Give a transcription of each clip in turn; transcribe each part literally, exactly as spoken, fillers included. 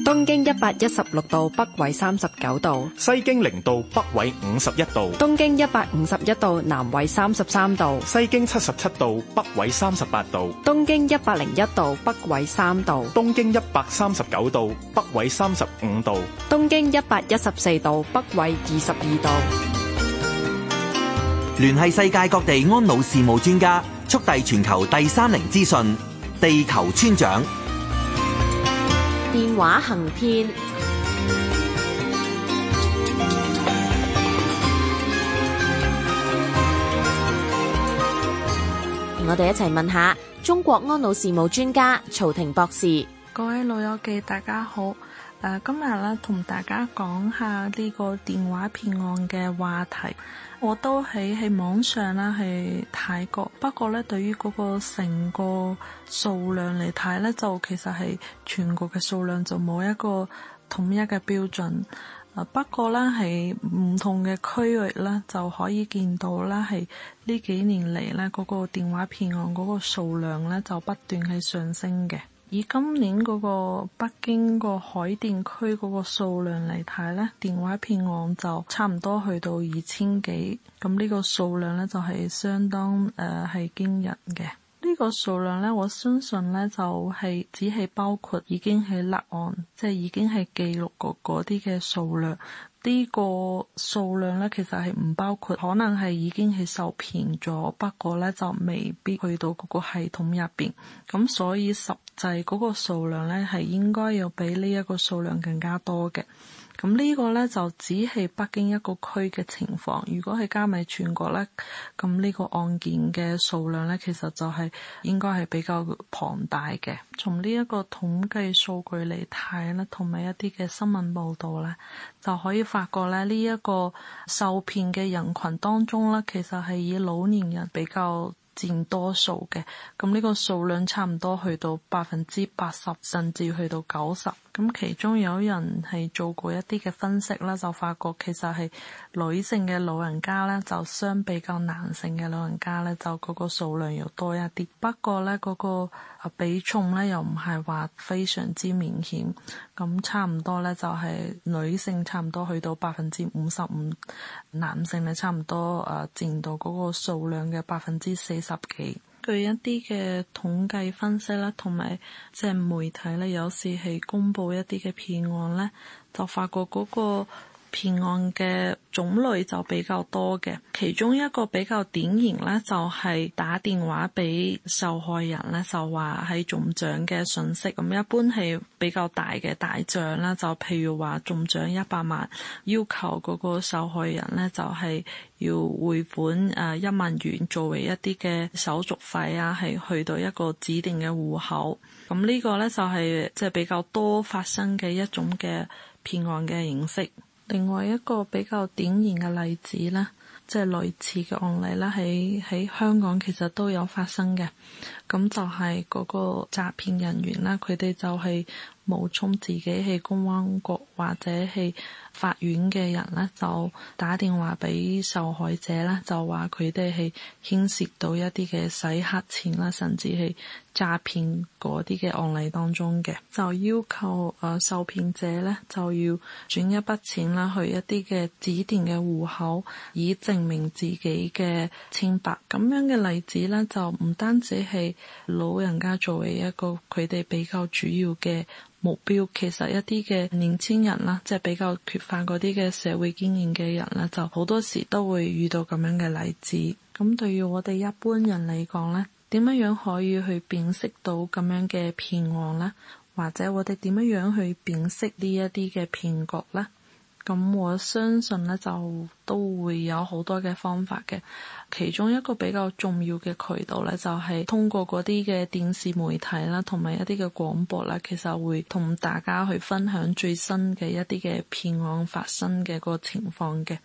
東經一百一十六度，北緯三十九度； 西經零度，北緯五十一度； 東經一百五十一度，南緯三十三度； 西經七十七度，北緯三十八度； 東經一百零一度，北緯三度； 東經一百三十九度，北緯三十五度； 東經一百一十四度，北緯二十二度。 聯繫世界各地安老事務專家，速遞全球第三齡資訊，地球村長。 電話行騙，我哋一齊問下中國安老事務專家曹婷博士。 各位老友記大家好，誒，今日咧同大家講下呢個電話騙案嘅話題。我都喺喺網上啦係睇過，不過咧對於嗰個成個數量嚟睇咧，就其實係全國嘅數量就冇一個統一嘅標準。誒，不過咧喺唔同嘅區域咧就可以見到啦，係呢幾年嚟咧嗰個電話騙案嗰個數量咧就不斷係上升嘅。以今年嗰個北京個海淀區嗰個數量嚟睇咧，電話騙案就差唔多去到二千幾，咁呢個數量咧就係相當誒係驚人嘅。呢個數量咧，我相信咧就係只係包括已經係立案，即係已經係記錄過嗰啲嘅數量。呢個數量咧其實係唔包括可能係已經係受騙咗，不過咧就未必去到嗰個系統入邊，咁所以實際嗰個數量咧係應該要比呢一個數量更加多嘅。咁呢個咧就只係北京一個區嘅情況，如果係加埋全國咧，咁呢個案件嘅數量咧其實就係應該係比較龐大嘅。從呢一個統計數據嚟睇咧，同埋一啲嘅新聞報道咧，就可以發覺咧呢一個受騙嘅人群當中咧，其實係以老年人比較佔多數嘅，咁呢個數量差唔多去到百分之八十，甚至去到九十。咁其中有人係做過一啲嘅分析啦，就發覺其實係女性嘅老人家咧，就相比較男性嘅老人家咧，就嗰個數量要多一啲。不過咧，嗰個比重咧又唔係話非常之明顯，咁差唔多咧就係女性差唔多去到百分之五十五，男性咧差唔多誒佔到嗰個數量嘅百分之四十幾。據一啲嘅統計分析啦，同埋即係媒體咧，有時係公布一啲嘅騙案咧，就發覺嗰個騙案嘅種類就比較多嘅。其中一個比較典型咧，就係打電話俾受害人咧，就話係中獎嘅信息。咁一般係比較大嘅大獎啦，就譬如話中獎一百萬，要求嗰個受害人咧就係要匯款誒一萬元作為一啲嘅手續費啊，係去到一個指定嘅戶口。咁呢個咧就係即係比較多發生嘅一種嘅騙案嘅形式。另外一個比較典型嘅例子咧，即係類似嘅案例啦，喺喺香港其實都有發生嘅。咁就係嗰個詐騙人員啦，佢哋就係冒充自己係公安局或者係法院嘅人咧，就打電話俾受害者啦，就話佢哋係牽涉到一啲嘅洗黑錢啦，甚至係詐騙嗰啲嘅案例當中嘅，就要求誒受騙者咧就要轉一筆錢啦去一啲嘅指定嘅戶口，以證明自己嘅清白。咁樣嘅例子咧，就唔單止係老人家作為一個佢哋比較主要嘅目標，其實一啲嘅年輕人啦，即係比較缺乏嗰啲嘅社會經驗嘅人啦，就好多時都會遇到咁樣嘅例子。咁對於我哋一般人嚟講咧，點樣樣可以去辨識到咁樣嘅騙案咧？或者我哋點樣樣去辨識呢一啲嘅騙局咧？咁我相信咧就都會有好多嘅方法嘅，其中一個比較重要嘅渠道咧就係通過嗰啲嘅電視媒體啦，同埋一啲嘅廣播啦，其實會同大家去分享最新嘅一啲嘅騙案發生嘅個情況嘅。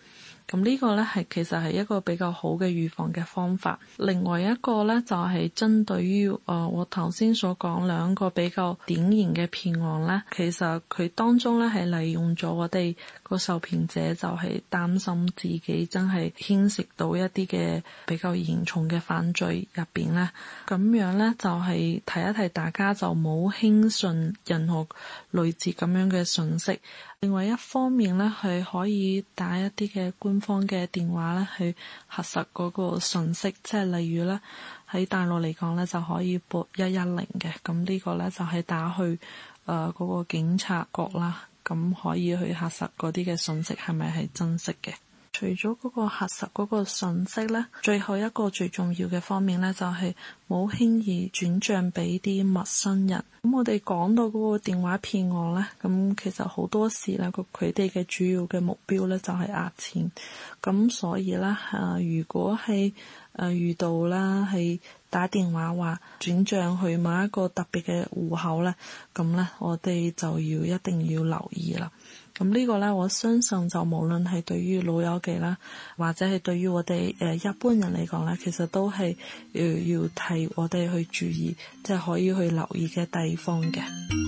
咁呢個呢，係其實係一個比較好嘅預防嘅方法。另外一個呢，就係、是、針對於誒、呃、我頭先所講兩個比較典型嘅騙案呢，其實佢當中呢，係利用咗我哋個受騙者就係擔心自己真係牽涉到一啲嘅比較嚴重嘅犯罪入邊呢。咁樣呢，就係、是、提一提大家就冇輕信任何類似咁樣嘅信息。另外一方面咧，係可以打一啲嘅官方嘅電話咧，去核實嗰個信息，即係例如咧喺大陸嚟講咧，就可以撥一一零嘅，咁呢個咧就係打去誒嗰、呃嗰個警察局啦，咁可以去核實嗰啲嘅信息係咪係真實嘅。除咗嗰個核實嗰個信息咧，最後一個最重要嘅方面咧，就係冇輕易轉賬俾啲陌生人。咁我哋講到嗰個電話騙案咧，咁其實好多時咧，個佢哋嘅主要嘅目標咧就係呃錢。咁所以咧，啊，如果係誒遇到啦，係打電話話轉賬去某一個特別嘅戶口咧，咁咧我哋就要一定要留意啦。咁呢個咧，我相信就無論係對於老友記啦，或者係對於我哋誒一般人嚟講咧，其實都係要要提我哋去注意，即係可以去留意嘅地方嘅。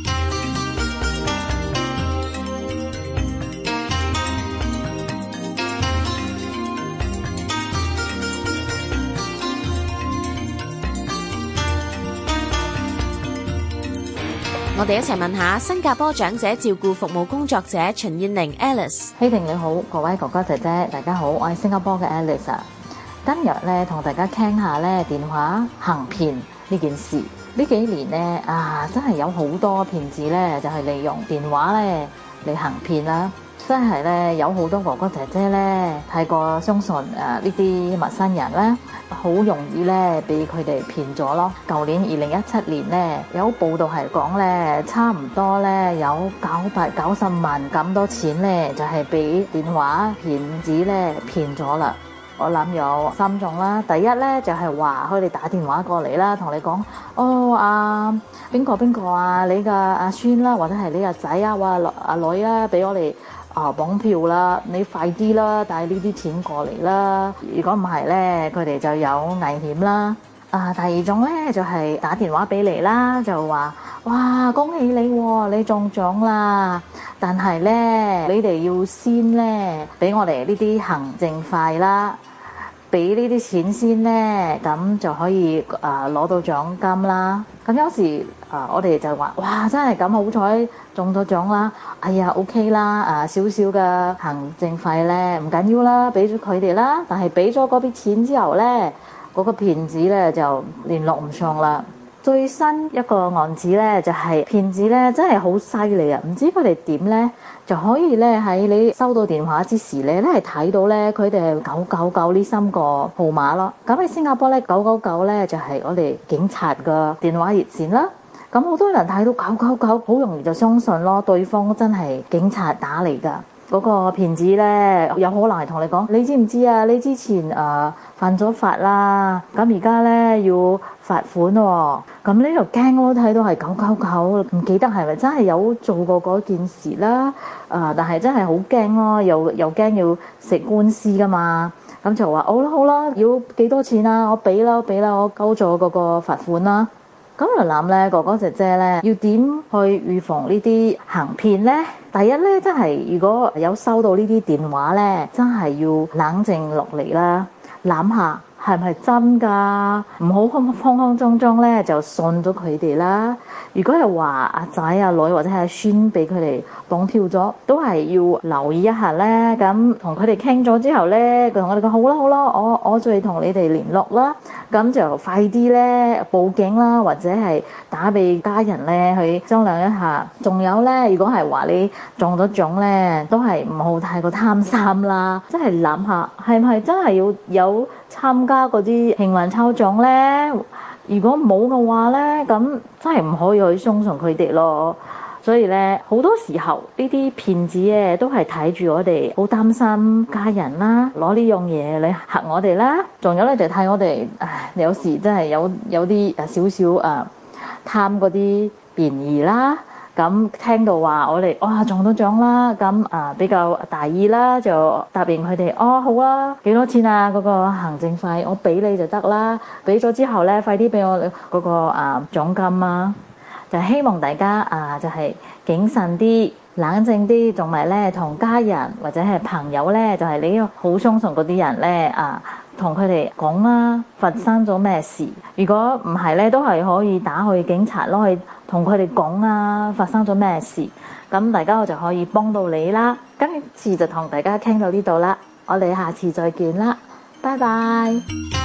我哋一齊問下新加坡長者照顧服務工作者陳燕玲 Alice。 希婷你好，各位哥哥姐姐大家好，我係新加坡嘅 Alice 啊。今日咧同大家傾下咧電話行騙呢件事。呢幾年咧啊，真係有好多騙子咧就係、是、利用電話咧嚟行騙啦。真係咧有好多哥哥姐姐咧太過相信誒呢啲陌生人咧，好容易咧俾佢哋騙咗咯。舊年二零一七年咧有報道係講咧，差唔多咧有九百九十萬咁多錢咧，就係俾電話騙子咧騙咗啦。我諗有三種啦。第一咧就係話佢哋打電話過嚟啦，同你講哦啊邊個邊個啊，你嘅阿孫啦，或者係你個仔啊，或阿女啊，俾我哋啊綁票啦，你快啲啦，帶呢啲錢過嚟啦。如果唔係咧，佢哋就有危險啦。啊，第二種咧就係、是、打電話俾你啦，就話哇恭喜你、哦，你中獎啦！但係咧，你哋要先咧俾我哋呢啲行政費啦，俾呢啲錢先咧，咁就可以啊攞、呃、到獎金啦。咁有時啊、呃，我哋就話哇真係咁好彩中咗獎啦！哎呀 OK 啦，啊少少嘅行政費咧唔緊要啦，俾咗佢哋啦。但係俾咗嗰筆錢之後咧，嗰、那個騙子咧就聯絡唔上啦。最新一個案子咧，就係、是、騙子咧真係好犀利啊！唔知佢哋點咧就可以咧喺你收到電話之時咧，咧係睇到咧佢哋係九九九呢三個號碼咯。咁喺新加坡咧，九九九咧就係、是、我哋警察嘅電話熱線啦。咁好多人睇到九九九，好容易就相信咯，對方真係警察打嚟噶。嗰、那個騙子咧有可能係同你講，你知唔知啊？你之前誒、呃、犯咗法啦，咁而家咧要罰款喎、哦。咁呢度驚咯，睇到係九九九，唔記得係咪真係有做過嗰件事啦？誒、呃，但係真係好驚咯，又又驚要食官司噶嘛。咁就話好啦好啦，要幾多錢啊？我俾啦俾啦，我交咗嗰個罰款啦。咁就諗咧，哥哥姐姐咧，要點去預防呢啲行騙咧？第一咧，真係如果有收到呢啲電話咧，真係要冷靜落嚟啦，諗下係咪真㗎？唔好慌慌張張咧就信咗佢哋啦。如果係話阿仔阿女或者係阿孫俾佢哋綁票咗，都係要留意一下咧。咁同佢哋傾咗之後咧，佢同我哋講好啦好啦，我我再同你哋聯絡啦。咁就快啲咧報警啦，或者係打俾家人咧去商量一下。仲有咧，如果係話你中咗獎咧，都係唔好太過貪心啦。真係諗下係唔係真係要有參加嗰啲幸運抽獎咧？如果冇嘅話咧，咁真係唔可以去相信佢哋咯。所以咧，好多時候呢啲騙子咧都係睇住我哋，好擔心家人啦，攞呢樣嘢嚟嚇我哋啦。仲有咧就睇我哋，唉，有時真係有有啲誒少少誒貪嗰啲便宜啦。 咁聽到話我哋哇中到獎啦，咁啊比較大意啦，就答應佢哋哦好啊，幾多錢啊？嗰個行政費我俾你就得啦，俾咗之後咧，快啲俾我嗰個啊獎金啊！就希望大家啊就係謹慎啲、冷靜啲，同埋咧同家人或者係朋友咧，就係你好相信嗰啲人咧啊，同佢哋講啦，發生咗咩事？如果唔係咧，都係可以打去警察咯，去同佢哋講啊，發生咗咩事？咁大家我就可以幫到你啦。今次就同大家傾到呢度啦，我哋下次再見啦，拜拜。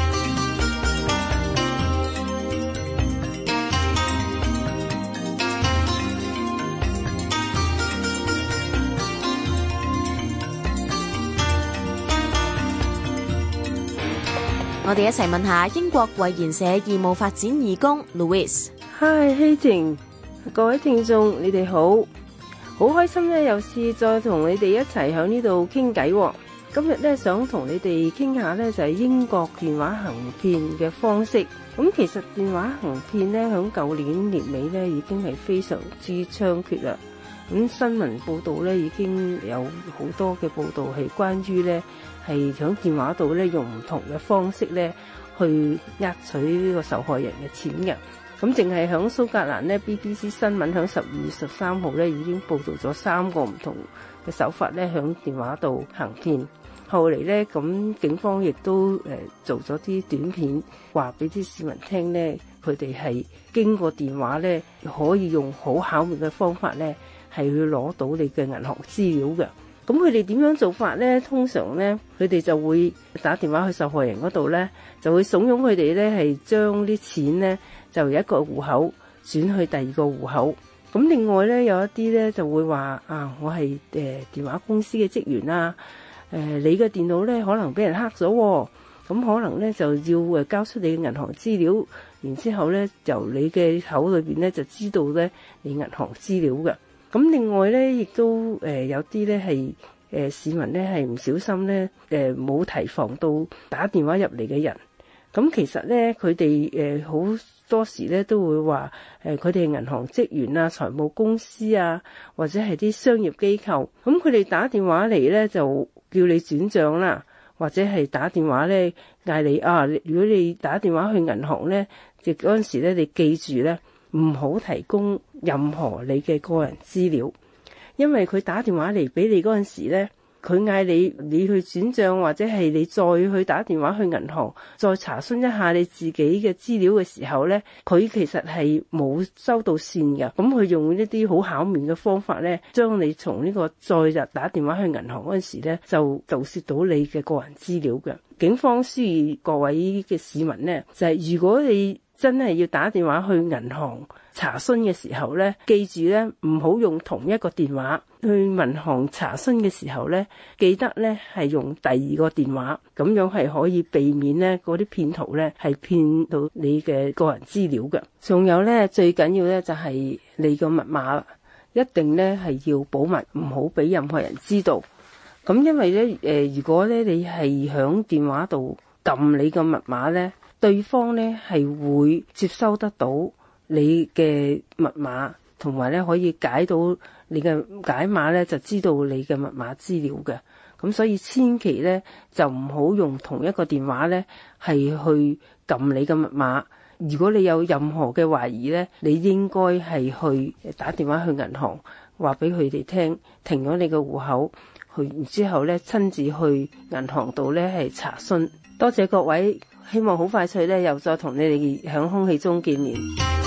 我哋一齊問下英國衛研社義務發展義工 Louis。 嗨，希靜，各位聽眾，你哋好，好開心咧，又試再同你哋一齊喺呢度傾偈。今日咧想同你哋傾下咧就係英國電話行騙嘅方式。咁其實電話行騙咧響舊年年尾咧已經係非常之猖獗啦。咁新聞報道咧已經有好多嘅報道係關於咧係響電話度咧用唔同嘅方式咧去呃取呢個受害人嘅錢嘅。咁淨係響蘇格蘭咧 B B C 新聞響十二月十三號咧已經報道咗三個唔同嘅手法咧響電話度行騙。後嚟咧咁警方亦都誒做咗啲短片，話俾啲市民聽咧，佢哋係經過電話咧可以用好巧妙嘅方法咧係去攞到你嘅銀行資料嘅。咁佢哋點樣做法呢？通常呢，佢哋就會打電話去受害人嗰度呢，就會慫恿佢哋呢係將啲錢呢就由一個戶口轉去第二個戶口。咁另外呢，有一啲呢就會話啊，我係誒、呃、電話公司嘅職員啊，誒、呃、你嘅電腦呢可能俾人黑咗、哦，咁可能呢就要誒交出你嘅銀行資料，然之後呢由你嘅口裏邊呢就知道呢你銀行資料嘅。咁另外咧，亦都誒有啲咧係誒市民咧係唔小心咧誒冇提防到打電話入嚟嘅人。咁其實咧，佢哋誒好多時咧都會話誒佢哋係銀行職員啊、財務公司啊，或者係啲商業機構。咁佢哋打電話嚟咧就叫你轉賬啦，或者係打電話咧嗌你啊，如果你打電話去銀行咧，即嗰陣時咧，你記住咧。唔好提供任何你嘅個人資料，因為佢打電話嚟俾你嗰陣時呢，佢嗌你你去轉賬，或者係你再去打電話去銀行再查詢一下你自己嘅資料嘅時候呢，佢其實係冇收到線嘅。咁佢用一啲好巧妙嘅方法呢，將你從呢個再日打電話去銀行嗰陣時呢，就盜竊到你嘅個人資料嘅。警方呼籲各位嘅市民呢，就係、是、如果你真係要打電話去銀行查詢嘅時候呢，記住呢，唔好用同一個電話去銀行查詢嘅時候呢，記得呢係用第二個電話，咁樣係可以避免呢嗰啲騙徒呢係騙到你嘅個人資料嘅。仲有呢，最緊要呢就係你個密碼一定呢係要保密，唔好俾任何人知道。咁因為呢，誒、呃，如果呢你係響電話度撳你個密碼呢，對方呢係會接收得到你嘅密碼，同埋呢可以解到你嘅解碼呢，就知道你嘅密碼資料嘅。咁所以千祈呢就唔好用同一個電話呢係去撳你嘅密碼。如果你有任何嘅懷疑呢，你應該係去打電話去銀行，話俾佢哋聽停咗你嘅戶口，去然之後呢親自去銀行度呢係查詢。多謝各位。希望好快脆咧，又再同你哋喺空氣中見面。